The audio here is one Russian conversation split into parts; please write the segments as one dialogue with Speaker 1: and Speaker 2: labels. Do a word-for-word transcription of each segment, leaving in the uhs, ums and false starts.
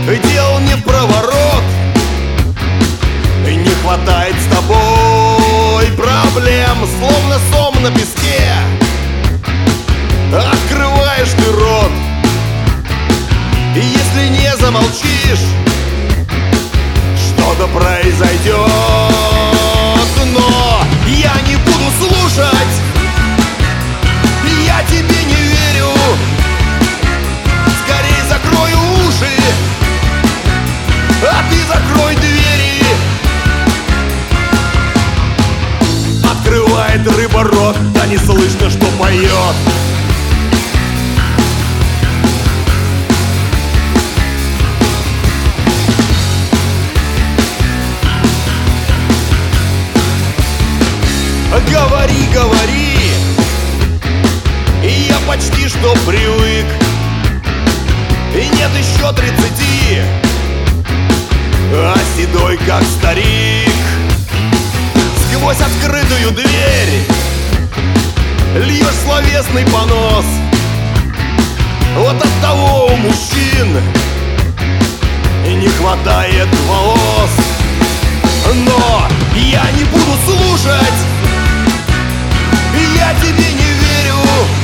Speaker 1: дел не в проворот. Не хватает с тобой проблем, словно сом на песке. Открываешь ты рот, и если не замолчишь, что-то произойдет. Но я не буду слушать, я тебе не верю. Скорей закрой уши, а ты закрой двери. Открывает рыба рот, да не слышно, что поет. Говори, говори, и я почти что привык. И нет еще тридцати, а седой как старик. Сквозь открытую дверь льешь словесный понос. Вот от того у мужчин не хватает волос. Но я не буду слушать, я тебе не верю.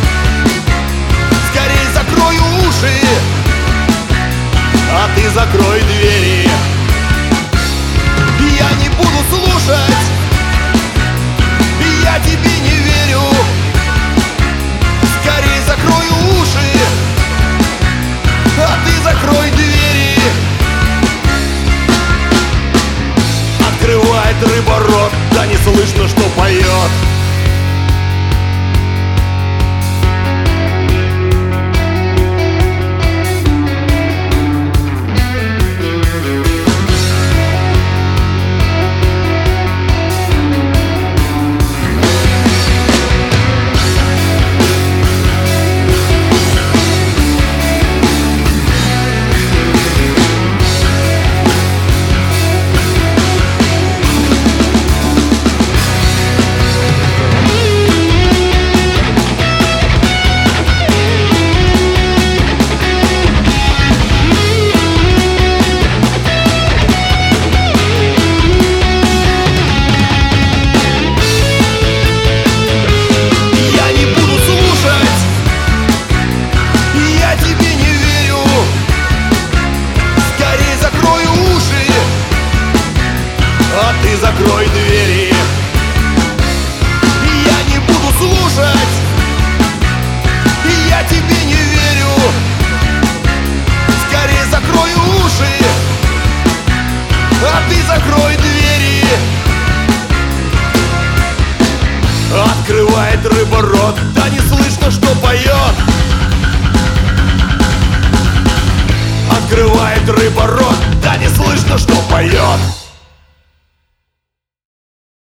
Speaker 1: Скорей закрой уши, а ты закрой двери. Я не буду слушать, я тебе не верю. Скорей закрой уши, а ты закрой двери. Открывает рыба рот, да не слышно, что поет. Закрой двери. Я не буду слушать, я тебе не верю. Скорее закрой уши, а ты закрой двери. Открывает рыба рот, да не слышно, что поет. Открывает рыба рот, да не